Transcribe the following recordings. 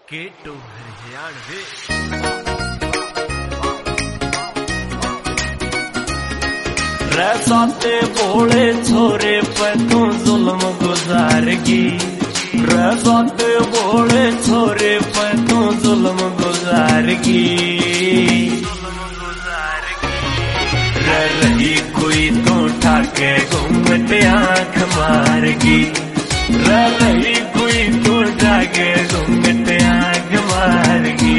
Keto हरियाणवे रसाते भोले छोरे पे तू जुल्म गुजारगी, रसाते भोले छोरे पे तू जुल्म गुजारगी। रही कोई तो ठाके घूमट आंख मारगी, रही कोई तो ठाके घूमट आंख मारगी।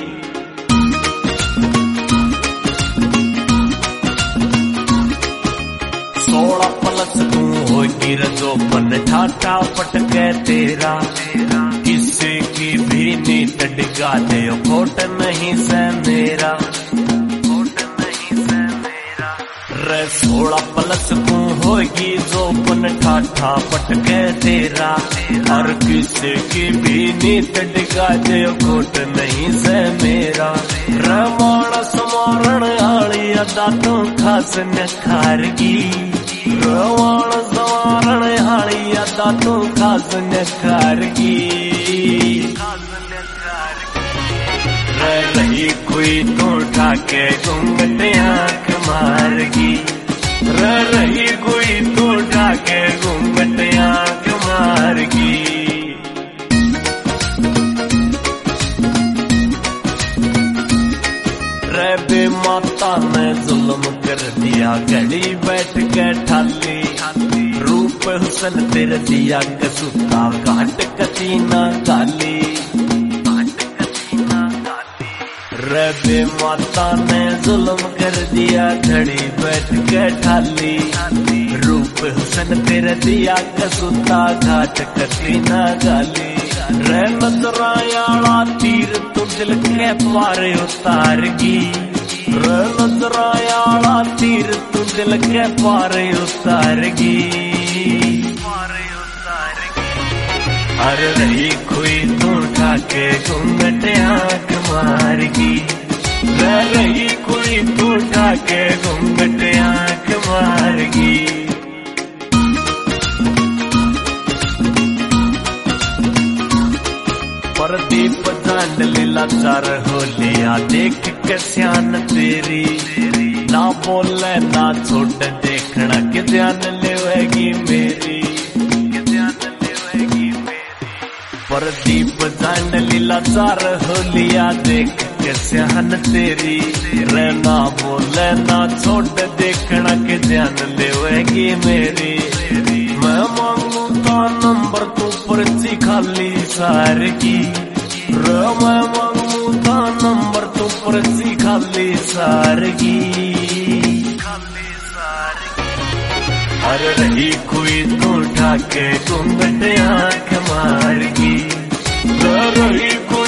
16 प्लस तू होगी रजोपन ठाठा पटके तेरा, किसी की भी नीट डिगा दे खोट नहीं से मेरा। 16 प्लस तू होगी जोपन ठाठा पटके तेरा, और किसी की भी नीत डिगा दे खोट नहीं से मेरा। रमाण समारण आली अदा तो खास नखारगी, रमाण समारण आली अदा तो खास नखारगी। रही कोई तो ठाके घूंघट आंख मारगी, रही कोई तो ठाके घूंघट आंख मारगी। रे माता ने जुल्म कर दिया घड़ी बैठ के ठाली, रूप हुसन तेरे दिया कसूता घाट कतीना गाली। रबे माता ने जुल्म कर दिया घड़ी बैठ के ठाली, रूप हुसन तेरे दिया कसूता घाट कतीना गाली। रे नजरायाला तीर तू दिल के पारे उतारगी, रे नजरायाला तीर तू दिल के पारे उतारगी। अरे रही कोई तू ठाके घूंघट आंख मारगी, रही कोई तू ठाके घूंघट आंख मारगी। प्रदीप जान लीला चार हो लिया देख के स्यान तेरी, ना बोले ना छोड़ देखना कि ध्यान लेवेगी मेरी। प्रदीप जान लीला चार हो लिया देख के स्यान तेरी, रहना बोले ना छोड़ देखना के ध्यान लेवेगी मेरी। मैं मांगू का नंबर तू पर्ची खाली सारगी, मैं मांगू का नंबर तू पर्ची खाली सारगी। अरे रही कोई तो ठाके घूंघट आंख मारगी, रही कोई